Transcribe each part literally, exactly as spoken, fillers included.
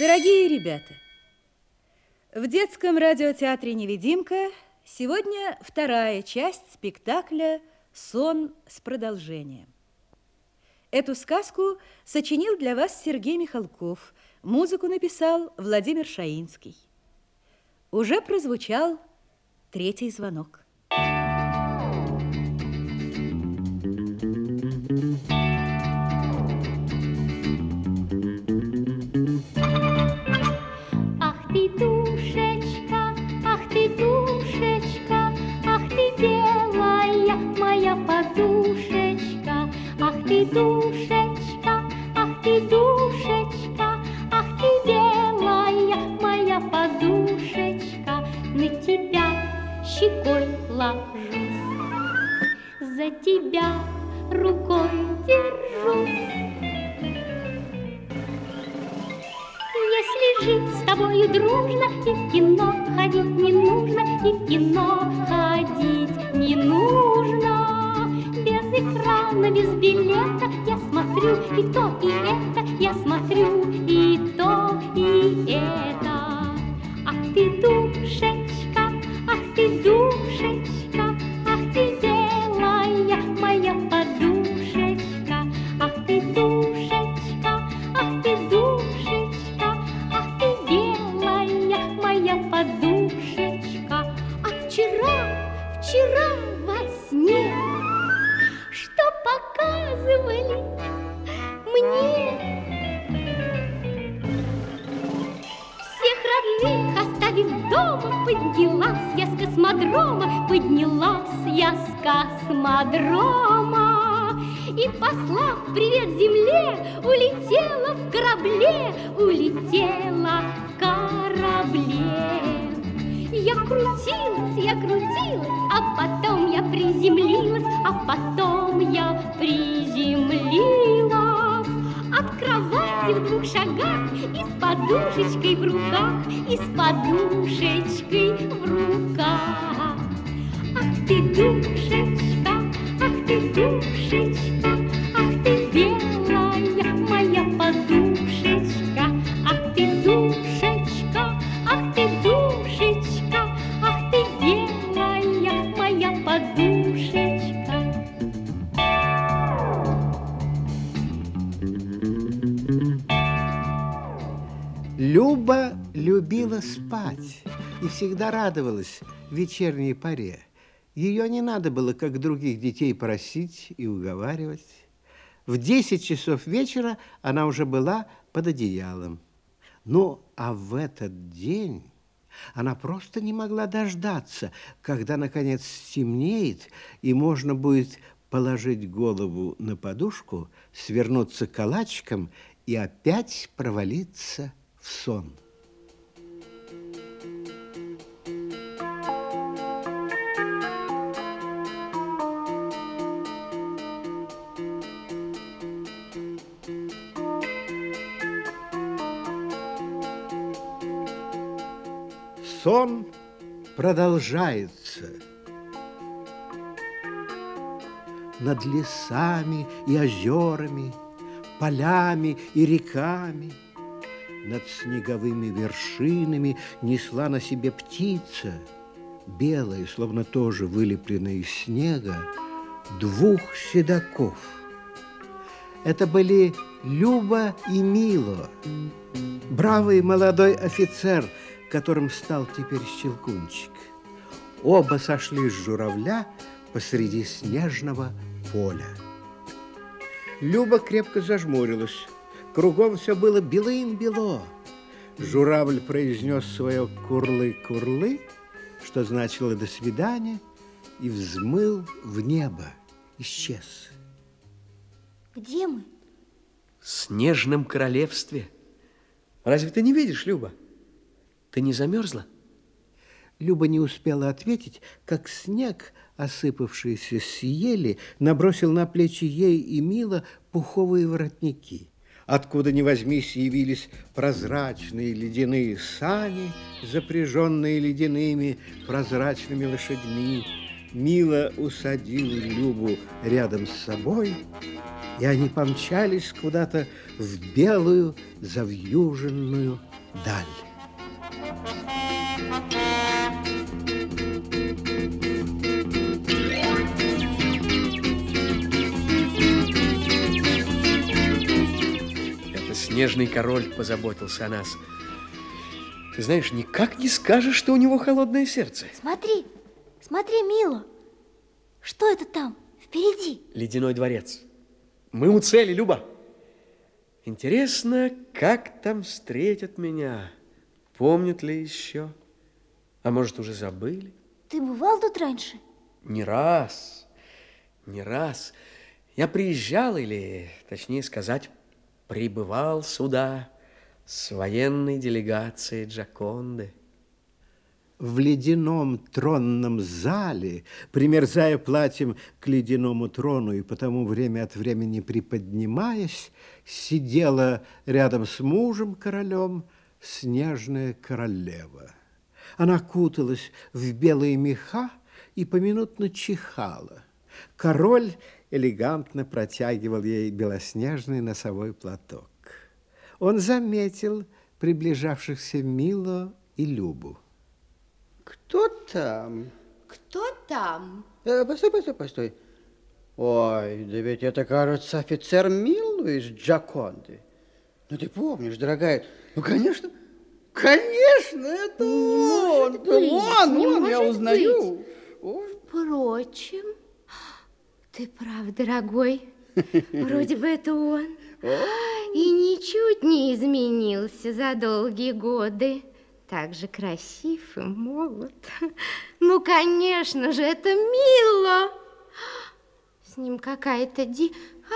Дорогие ребята, в детском радиотеатре «Невидимка» сегодня вторая часть спектакля «Сон с продолжением». Эту сказку сочинил для вас Сергей Михалков, музыку написал Владимир Шаинский. Уже прозвучал третий звонок. Душечка, ах ты, душечка, ах ты, белая моя подушечка, ах ты, душечка, ах ты, душечка, ах ты, белая моя подушечка, на тебя щекой ложусь, за тебя рукой держусь. Если жить с тобою дружно, и в кино ходить не нужно, и в кино ходить не нужно. Без экрана, без билета я смотрю и то, и это, я смотрю и то, и это. Ах ты, душечка, ах ты, душечка, ах ты, белая моя подушечка, ах ты, душечка, ах ты, душечка, подушечка, а вчера, вчера во сне, что показывали мне, всех родных оставив дома, поднялась я с космодрома, поднялась я с космодрома. И, послав привет земле, улетела в корабле, улетела в корабле. Я крутилась, я крутилась, а потом я приземлилась, а потом я приземлилась. От кровати в двух шагах и с подушечкой в руках, и с подушечкой в руках. Ах ты, душечка, ах ты, душечка, ах ты, белая моя подушечка, ах ты, душечка, ах ты, душечка, ах ты, белая моя подушечка. Люба любила спать и всегда радовалась в вечерней поре. Ее не надо было, как других детей, просить и уговаривать. В десять часов вечера она уже была под одеялом. Ну, а в этот день она просто не могла дождаться, когда, наконец, стемнеет, и можно будет положить голову на подушку, свернуться калачиком и опять провалиться в сон. Сон продолжается. Над лесами и озерами, полями и реками, над снеговыми вершинами несла на себе птица, белая, словно тоже вылепленная из снега, двух седаков. Это были Люба и Мило, бравый молодой офицер, которым стал теперь Щелкунчик. Оба сошли с журавля посреди снежного поля. Люба крепко зажмурилась. Кругом все было белым-бело. Журавль произнес свое курлы-курлы, что значило «до свидания», и взмыл в небо, исчез. Где мы? В снежном королевстве. Разве ты не видишь, Люба? Ты не замерзла? Люба не успела ответить, как снег, осыпавшийся с ели, набросил на плечи ей и Мило пуховые воротники. Откуда ни возьмись, явились прозрачные ледяные сани, запряженные ледяными прозрачными лошадьми. Мило усадил Любу рядом с собой, и они помчались куда-то в белую завьюженную даль. Это снежный король позаботился о нас. Ты знаешь, никак не скажешь, что у него холодное сердце. Смотри, смотри, Мило. Что это там впереди? Ледяной дворец. Мы у цели, Люба. Интересно, как там встретят меня? Помнят ли еще? А может, уже забыли? Ты бывал тут раньше? Не раз, не раз. Я приезжал, или, точнее сказать, прибывал сюда с военной делегацией Джоконды. В ледяном тронном зале, примерзая платьем к ледяному трону и потому время от времени приподнимаясь, сидела рядом с мужем-королем снежная королева. Она куталась в белые меха и поминутно чихала. Король элегантно протягивал ей белоснежный носовой платок. Он заметил приближавшихся Мило и Любу. Кто там? Кто там? Э, постой, постой, постой. Ой, да ведь это, кажется, офицер Мило из Джоконды. Ну, ты помнишь, дорогая, ну, конечно, конечно, это он. быть, Он, не он, я может узнаю. быть. Ой. Впрочем, ты прав, дорогой. Вроде бы это он. И ничуть не изменился за долгие годы. Так же красив и молод. Ну, конечно же, это Мило. С ним какая-то ди... А,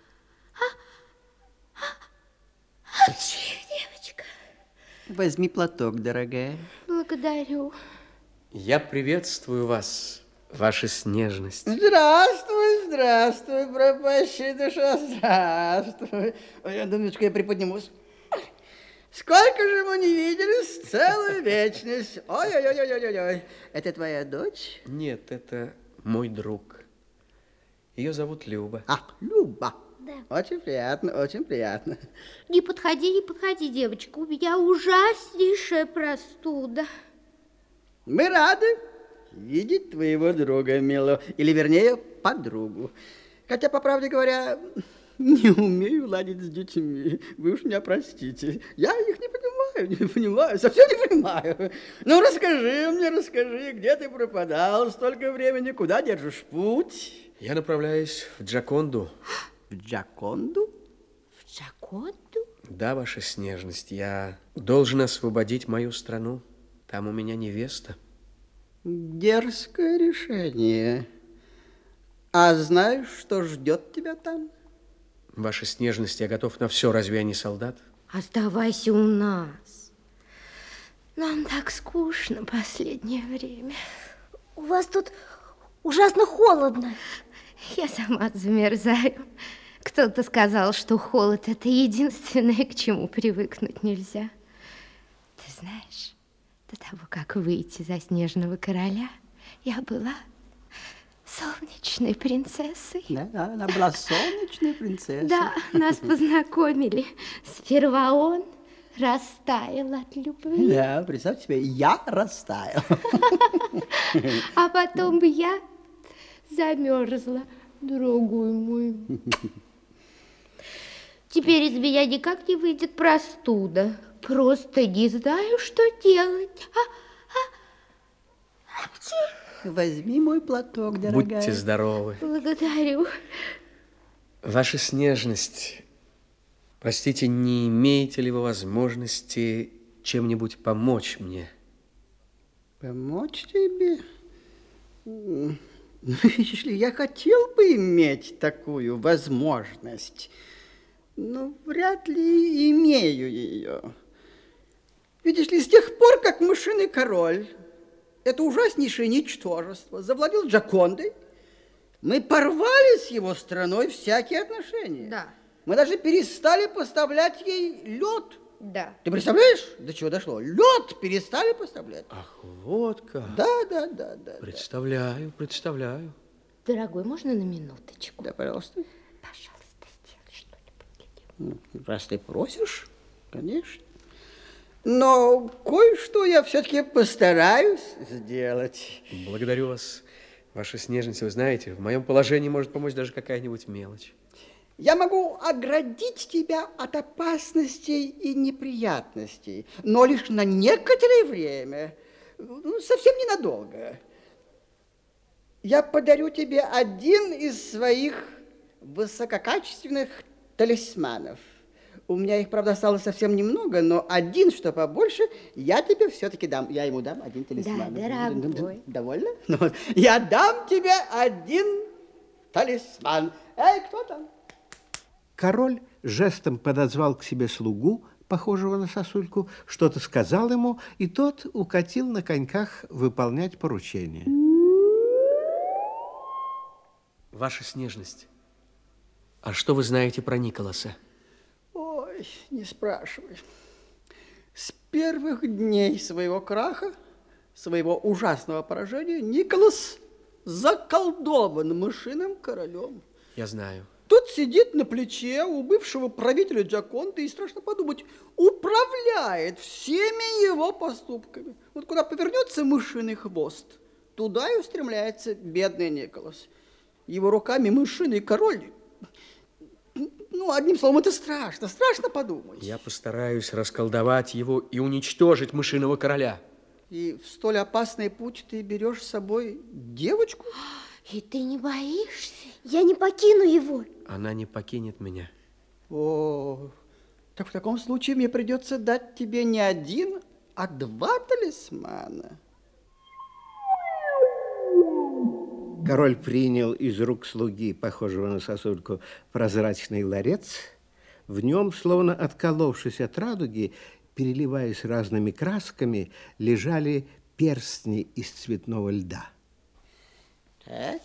а, а, а, чья девочка? Возьми платок, дорогая. Благодарю. Я приветствую вас, ваша снежность. Здравствуй, здравствуй, пропащая душа, здравствуй. Ой, Думочка, я приподнимусь. Сколько же мы не виделись, целую вечность. Ой-ой-ой-ой-ой-ой. Это твоя дочь? Нет, это мой друг. Ее зовут Люба. А, Люба. Да. Очень приятно, очень приятно. Не подходи, не подходи, девочка. У меня ужаснейшая простуда. Мы рады видеть твоего друга, Мило. Или, вернее, подругу. Хотя, по правде говоря, не умею ладить с детьми. Вы уж меня простите. Я их не понимаю, не понимаю, совсем не понимаю. Ну, расскажи мне, расскажи, где ты пропадал столько времени, куда держишь путь? Я направляюсь в Джоконду. В Джоконду? В Джоконду? Да, ваша снежность, я должен освободить мою страну. Там у меня невеста. Дерзкое решение. А знаешь, что ждет тебя там? Ваша снежность, я готов на все, разве я не солдат? Оставайся у нас. Нам так скучно последнее время. У вас тут ужасно холодно. Я сама замерзаю. Кто-то сказал, что холод – это единственное, к чему привыкнуть нельзя. Ты знаешь, до того, как выйти за снежного короля, я была солнечной принцессой. Да, да, она была солнечной принцессой. Да, нас познакомили. Сперва он растаял от любви. Да, представь себе, я растаял. А потом я замерзла, дорогой мой. Теперь из меня никак не выйдет простуда. Просто не знаю, что делать. А, а, Возьми мой платок, дорогая. Будьте здоровы. благодарю. Ваша снежность, простите, не имеете ли вы возможности чем-нибудь помочь мне? Помочь тебе? Ну, видишь ли, я хотел бы иметь такую возможность, но вряд ли имею ее. Видишь ли, с тех пор, как мышиный король, это ужаснейшее ничтожество, завладел Джокондой, мы порвали с его страной всякие отношения. Да. Мы даже перестали поставлять ей лед. Да. Ты представляешь, до чего дошло? Лед перестали поставлять. Ах, вот как. Да, да, да, да. Представляю, представляю. Дорогой, можно на минуточку? Да, да, пожалуйста. Пожалуйста, сделай что-нибудь для него. Ну, раз ты просишь, конечно. Но кое-что я все-таки постараюсь сделать. Благодарю вас, ваша снежность. Вы знаете, в моем положении может помочь даже какая-нибудь мелочь. Я могу оградить тебя от опасностей и неприятностей, но лишь на некоторое время, ну, совсем ненадолго. Я подарю тебе один из своих высококачественных талисманов. У меня их, правда, осталось совсем немного, но один, что побольше, я тебе все-таки дам. Я ему дам один талисман. Да, дорогой. Довольно? Ну, вот. Я дам тебе один талисман. Эй, кто там? Король жестом подозвал к себе слугу, похожего на сосульку, что-то сказал ему, и тот укатил на коньках выполнять поручение. Ваша снежность, а что вы знаете про Николаса? Ой, не спрашивай. С первых дней своего краха, своего ужасного поражения, Николас заколдован мышиным королем. Я знаю. Тот сидит на плече у бывшего правителя Джаконты и, страшно подумать, управляет всеми его поступками. Вот куда повернется мышиный хвост, туда и устремляется бедный Николас. Его руками мышиный король. Ну, одним словом, это страшно, страшно подумать. Я постараюсь расколдовать его и уничтожить мышиного короля. И в столь опасный путь ты берешь с собой девочку? И ты не боишься? Я не покину его. Она не покинет меня. О, так в таком случае мне придется дать тебе не один, а два талисмана. Король принял из рук слуги, похожего на сосульку, прозрачный ларец. В нем, словно отколовшись от радуги, переливаясь разными красками, лежали перстни из цветного льда. Так,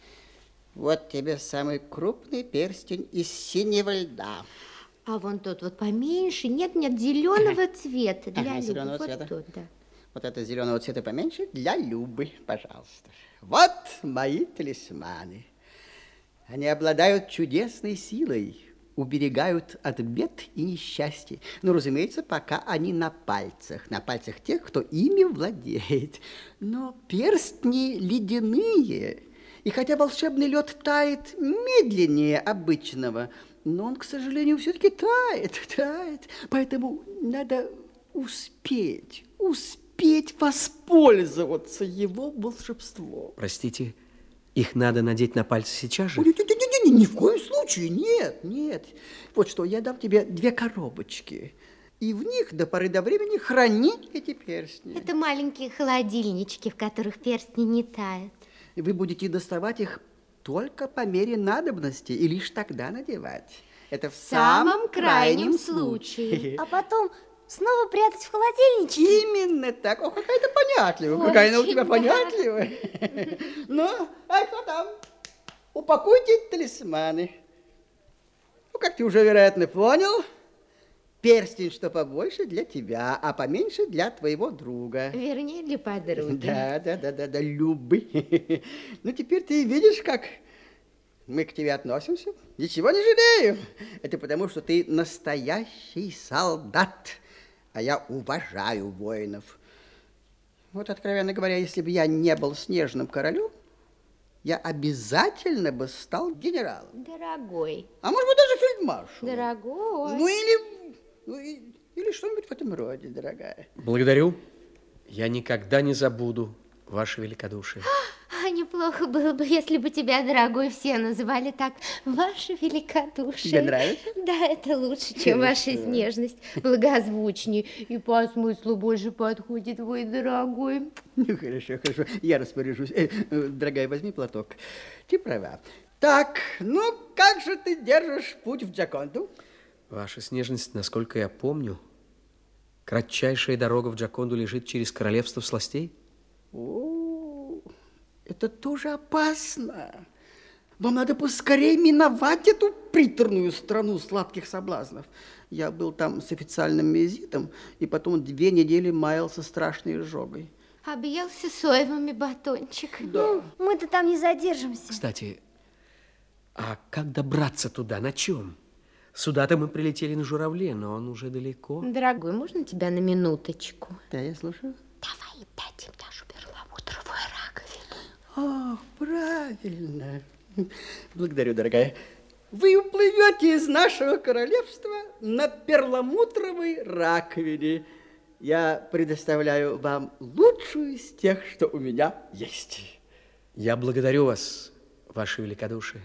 вот тебе самый крупный перстень из синего льда. А вон тот вот поменьше, нет, нет, зеленого цвета. Для Ага, Любы. зеленого Вот цвета. тот, да. Вот это зеленого цвета поменьше для Любы, пожалуйста. Вот мои талисманы. Они обладают чудесной силой, уберегают от бед и несчастий. Но, разумеется, пока они на пальцах, на пальцах тех, кто ими владеет. Но перстни ледяные, и хотя волшебный лед тает медленнее обычного, но он, к сожалению, все-таки тает, тает. Поэтому надо успеть, успеть воспользоваться его волшебством. Простите, их надо надеть на пальцы сейчас же? Нет, нет, нет, нет, ни в коем случае, нет, нет. Вот что, я дам тебе две коробочки, и в них до поры до времени храни эти перстни. Это маленькие холодильнички, в которых перстни не тают. И вы будете доставать их только по мере надобности и лишь тогда надевать. Это в, В самом крайнем случае. А потом снова прятать в холодильничке? Именно так. О, какая ты понятливая. Очень, Какая она у тебя да. понятливая. Ну, а кто там? Упакуйте талисманы. Ну, как ты уже, вероятно, понял, перстень, что побольше, для тебя, а поменьше для твоего друга. Вернее, для подруги. Да, да, да, да, да, Любы. Ну, теперь ты видишь, как мы к тебе относимся. Ничего не жалею. Это потому, что ты настоящий солдат, а я уважаю воинов. Вот, откровенно говоря, если бы я не был снежным королем, я обязательно бы стал генералом. Дорогой. А может быть, даже фельдмаршалом. Дорогой. Ну, или, ну, и- или что-нибудь в этом роде, дорогая. Благодарю. Я никогда не забуду ваше великодушие. А неплохо было бы, если бы тебя, дорогой, все называли так. Ваше великодушие. Тебе нравится? Да, это лучше, чем ваша снежность. Благозвучнее. И по смыслу больше подходит, вы, дорогой. Ну, хорошо, хорошо, я распоряжусь. Э, э, дорогая, возьми платок. Ты права. Так, ну, как же ты держишь путь в Джаконду? Ваша снежность, насколько я помню, кратчайшая дорога в Джаконду лежит через королевство сластей? О, это тоже опасно. Вам надо поскорее миновать эту приторную страну сладких соблазнов. Я был там с официальным визитом, и потом две недели маялся страшной изжогой. Объелся соевыми батончиками. Да. Мы-то там не задержимся. Кстати, а как добраться туда? На чем? Сюда-то мы прилетели на журавле, но он уже далеко. Дорогой, можно тебя на минуточку? Да, я слушаю. Давай дадим нашу перламутровую раковину. О, правильно. Благодарю, дорогая. Вы уплывете из нашего королевства на перламутровой раковине. Я предоставляю вам лучшую из тех, что у меня есть. Я благодарю вас, ваше великодушие.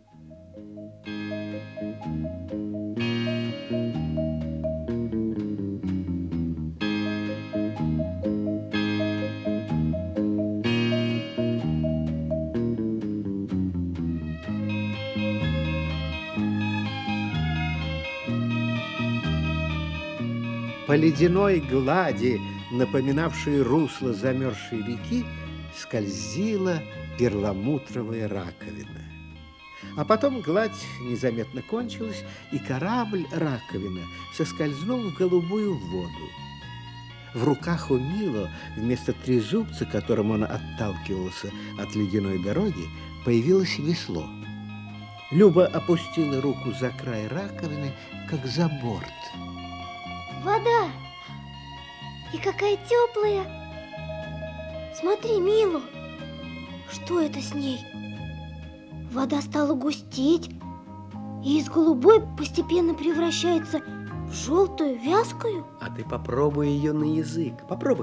По ледяной глади, напоминавшей русло замерзшей реки, скользила перламутровая раковина. А потом гладь незаметно кончилась, и корабль-раковина соскользнул в голубую воду. В руках у Мило вместо трезубца, которым он отталкивался от ледяной дороги, появилось весло. Люба опустила руку за край раковины, как за борт. Вода! И какая теплая! Смотри, Мило, что это с ней? Вода стала густеть, и из голубой постепенно превращается в желтую, вязкую. А ты попробуй ее на язык. Попробуй.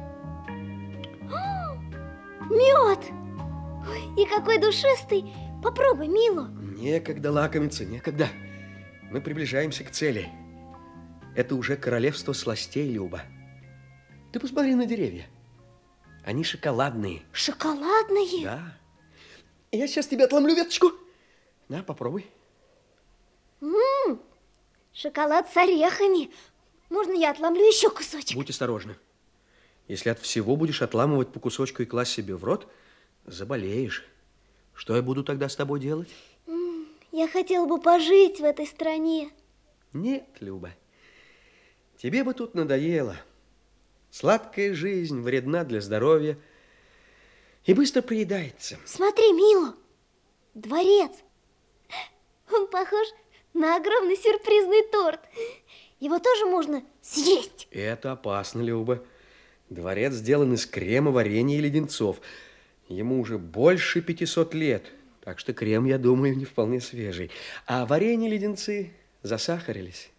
Мед! Ой, и какой душистый! Попробуй, Мило. Некогда лакомиться, некогда. Мы приближаемся к цели. Это уже королевство сластей, Люба. Ты посмотри на деревья. Они шоколадные. Шоколадные? Да. Я сейчас тебе отломлю веточку. На, попробуй. М-м, шоколад с орехами. Можно я отломлю еще кусочек? Будь осторожна. Если от всего будешь отламывать по кусочку и класть себе в рот, заболеешь. Что я буду тогда с тобой делать? М-м, я хотела бы пожить в этой стране. Нет, Люба. Тебе бы тут надоело. Сладкая жизнь вредна для здоровья и быстро приедается. Смотри, Мило, дворец. Он похож на огромный сюрпризный торт. Его тоже можно съесть. Это опасно, Люба. Дворец сделан из крема, варенья и леденцов. Ему уже больше пятисот лет, так что крем, я думаю, не вполне свежий. А варенье и леденцы засахарились.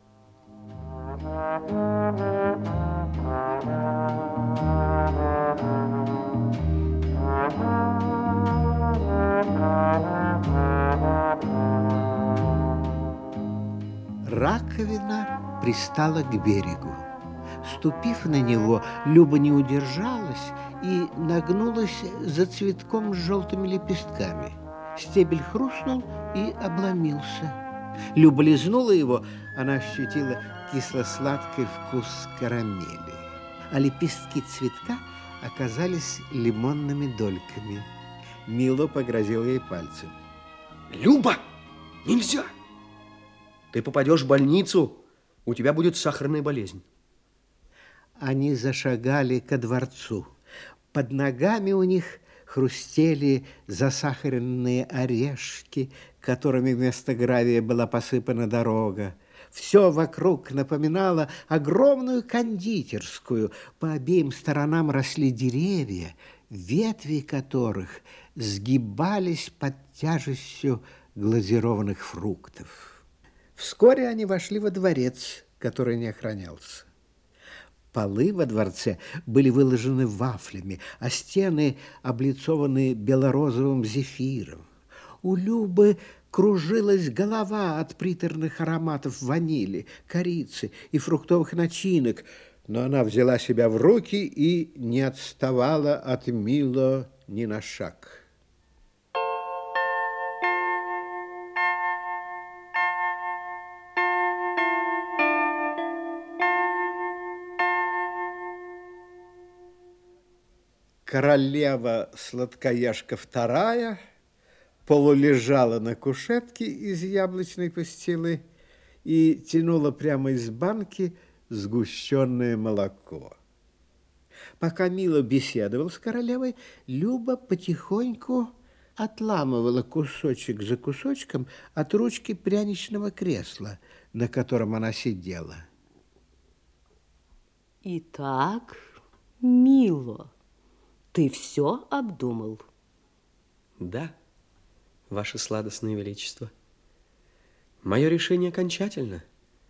Раковина пристала к берегу. Ступив на него, Люба не удержалась и нагнулась за цветком с желтыми лепестками. Стебель хрустнул и обломился. Люба лизнула его, она ощутила кисло-сладкий вкус карамели. А лепестки цветка оказались лимонными дольками. Мило погрозил ей пальцем. Люба, нельзя! Ты попадешь в больницу, у тебя будет сахарная болезнь. Они зашагали ко дворцу. Под ногами у них хрустели засахаренные орешки, которыми вместо гравия была посыпана дорога. Все вокруг напоминало огромную кондитерскую. По обеим сторонам росли деревья, ветви которых сгибались под тяжестью глазированных фруктов. Вскоре они вошли во дворец, который не охранялся. Полы во дворце были выложены вафлями, а стены облицованы белорозовым зефиром. У Любы кружилась голова от приторных ароматов ванили, корицы и фруктовых начинок, но она взяла себя в руки и не отставала от Мило ни на шаг. Королева Сладкоежка вторая полулежала на кушетке из яблочной пастилы и тянула прямо из банки сгущенное молоко. Пока Мило беседовал с королевой, Люба потихоньку отламывала кусочек за кусочком от ручки пряничного кресла, на котором она сидела. Итак, Мило, ты все обдумал? Да, ваше сладостное величество. Мое решение окончательно.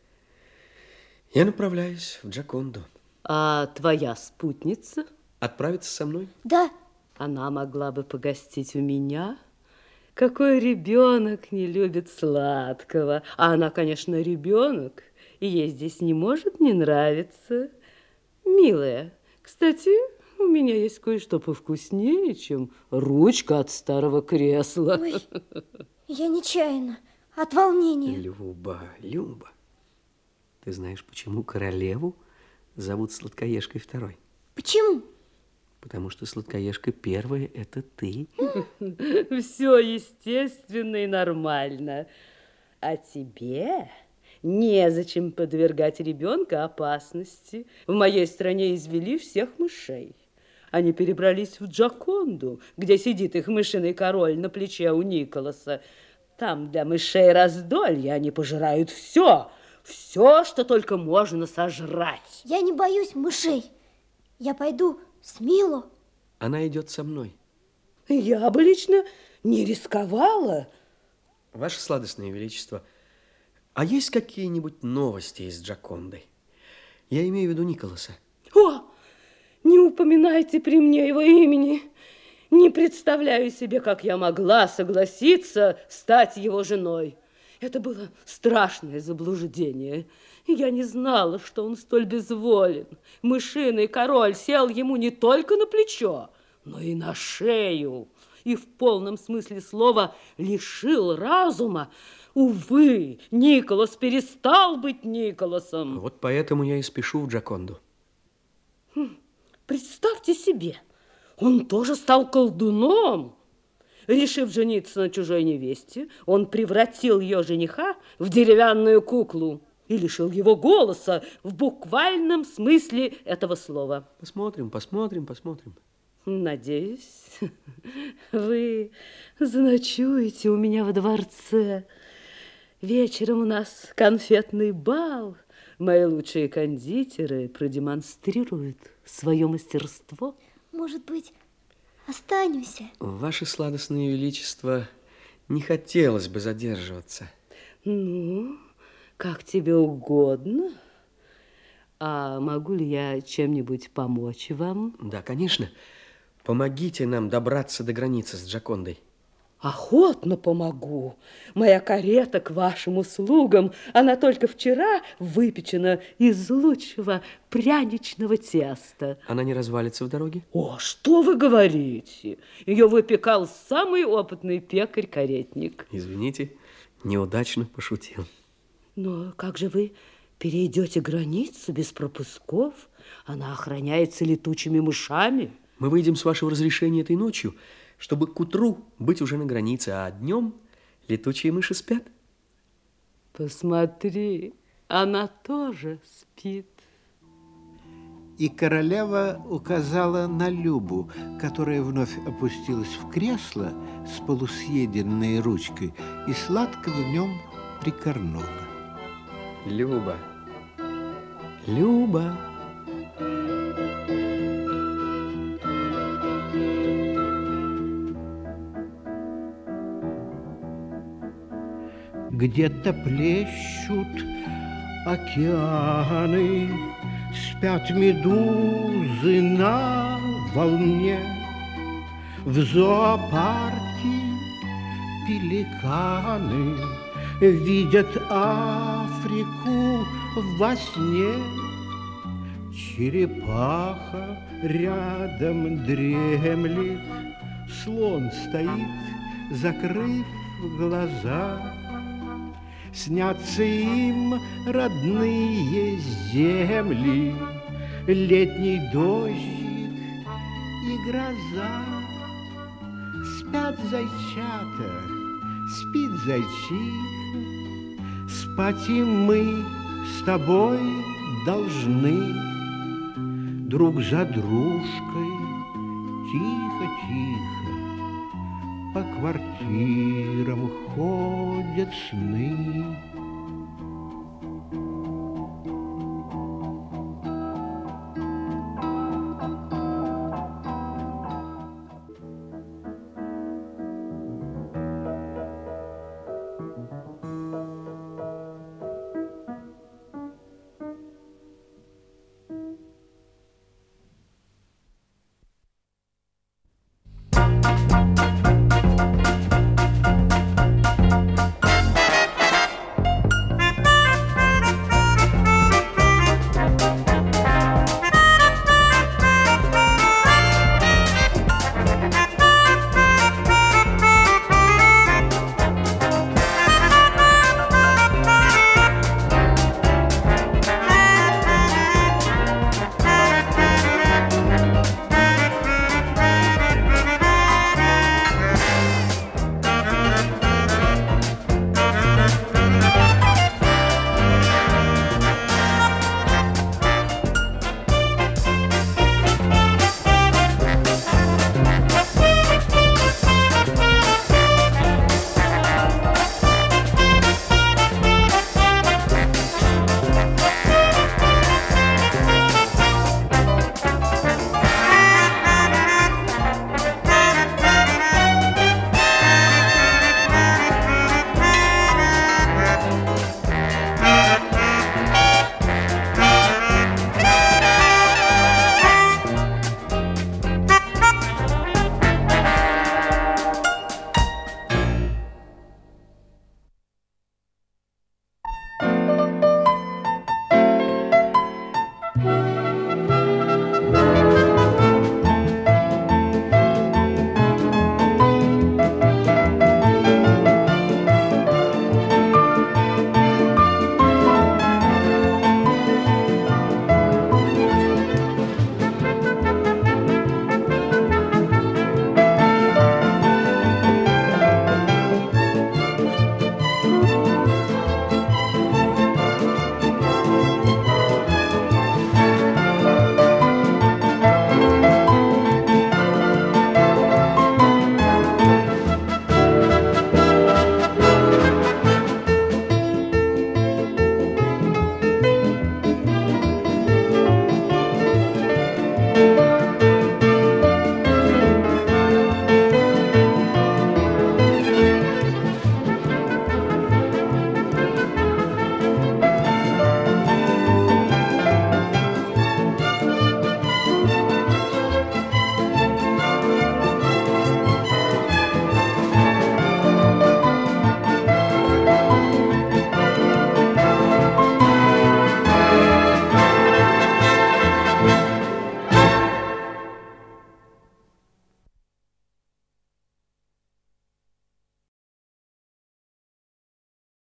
Я направляюсь в Джоконду. А твоя спутница? Отправиться со мной? Да. Она могла бы погостить у меня. Какой ребенок не любит сладкого? А она, конечно, ребенок, и ей здесь не может не нравиться. Милая, кстати, у меня есть кое-что повкуснее, чем ручка от старого кресла. Ой, я нечаянно, от волнения. Люба, Люба, ты знаешь, почему королеву зовут Сладкоежкой второй? Почему? Потому что Сладкоежка первая – это ты. Все естественно и нормально. А тебе незачем подвергать ребенка опасности. В моей стране извели всех мышей. Они перебрались в Джоконду, где сидит их мышиный король на плече у Николаса. Там для мышей раздолье, они пожирают все, все, что только можно сожрать. Я не боюсь мышей. Я пойду с Мило. Она идет со мной. Я бы лично не рисковала. Ваше сладостное величество, а есть какие-нибудь новости из Джоконды? Я имею в виду Николаса. О, не упоминайте при мне его имени. Не представляю себе, как я могла согласиться стать его женой. Это было страшное заблуждение. Я не знала, что он столь безволен. Мышиный король сел ему не только на плечо, но и на шею. И в полном смысле слова лишил разума. Увы, Николас перестал быть Николасом. Вот поэтому я и спешу в Джоконду. Представьте себе, он тоже стал колдуном. Решив жениться на чужой невесте, он превратил ее жениха в деревянную куклу и лишил его голоса в буквальном смысле этого слова. Посмотрим, посмотрим, посмотрим. Надеюсь, вы заночуете у меня во дворце. Вечером у нас конфетный бал. Мои лучшие кондитеры продемонстрируют свое мастерство. Может быть, останемся? Ваше сладостное величество, не хотелось бы задерживаться. Ну, как тебе угодно. А могу ли я чем-нибудь помочь вам? Да, конечно. Помогите нам добраться до границы с Джокондой. Охотно помогу. Моя карета к вашим услугам. Она только вчера выпечена из лучшего пряничного теста. Она не развалится в дороге? О, что вы говорите? Ее выпекал самый опытный пекарь-каретник. Извините, неудачно пошутил. Но как же вы перейдете границу без пропусков? Она охраняется летучими мышами. Мы выйдем с вашего разрешения этой ночью, чтобы к утру быть уже на границе, а днем летучие мыши спят. Посмотри, она тоже спит. И королева указала на Любу, которая вновь опустилась в кресло с полусъеденной ручкой и сладко в нем прикорнула. Люба, Люба. Где-то плещут океаны, спят медузы на волне. В зоопарке пеликаны видят Африку во сне. Черепаха рядом дремлет, слон стоит, закрыв глаза. Снятся им родные земли, летний дождик и гроза. Спят зайчата, спит зайчиха, спать и мы с тобой должны. Друг за дружкой, тихо-тихо, по квартирам ходят сны.